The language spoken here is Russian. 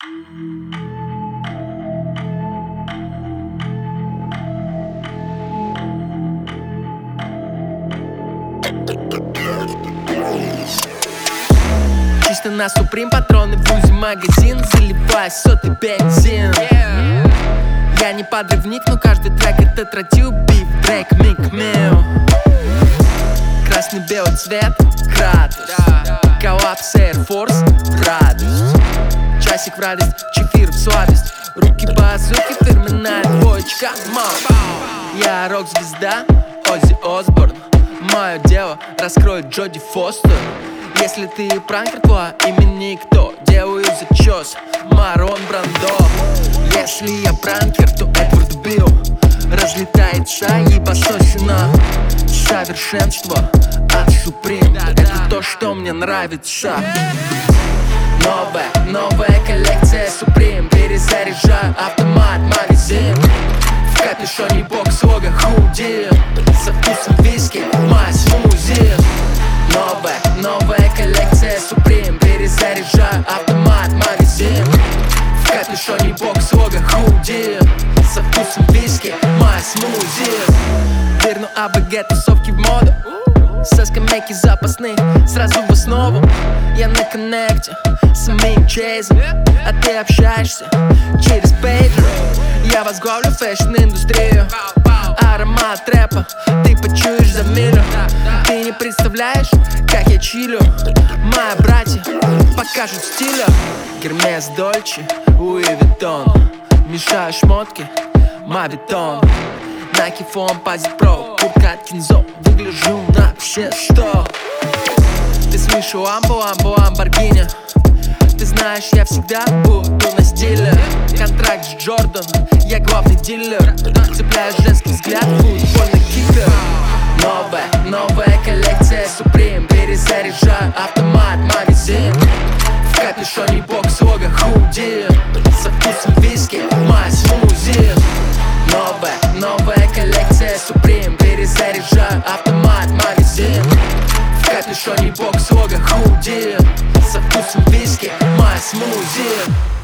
Чисто на Supreme патроны в УЗИ магазин, заливай сотый бензин. Я не подрывник, но каждый трек это тротил, биф, трек, Мик Мил. Красный-белый цвет, градус, коллапс, Air Force, радость. Часик в радость, чефир в сладость, руки базуки, фирменная двоечка, мам. Я рок-звезда, Оззи Осборн. Мое дело раскроет Джоди Фостер. Если ты пранкер, то имени никто. Делаю зачес, Марон Брандо. Если я пранкер, то Эдвард Билл. Разлетается и басосина. Совершенство от Supreme. Это то, что мне нравится. Новая коллекция Supreme. Перезаряжаю автомат, магазин. В капюшоне бокс, лого, худи. Со вкусом виски, мой смузи. Новая коллекция Supreme. Перезаряжаю автомат, магазин. В капюшоне бокс, лого, худи. Со вкусом виски, мой смузи. Верну АБГ, тусовки в моду. Со скамейки запасных, сразу в основу. Я на коннекте с самим Чейзом, а ты общаешься через пейджер. Я возглавлю фэшн-индустрию. Аромат рэпа ты почуешь за милю. Ты не представляешь, как я чилю. Мои братья покажут стиля. Гермес, Дольче, Луи Виттон. Мешаю шмотки, мавитон. Nike Foam, Позит Про, куртка от Кинзо. Выгляжу на все 100. Ты слышал Ламборгини. Ты знаешь, я всегда буду на стиле. Контракт с Джордан, я главный дилер. Цепляю женский взгляд, футбольный кикер. Новая коллекция Supreme. Перезаряжаю автомат, магазин. В капюшоне бокс, лого, худи. Со вкусом виски, мой смузи. Новая коллекция Supreme. Перезаряжаю автомат, магазин. В капюшоне бокс, лого, худи. Со вкусом виски, мой смузи.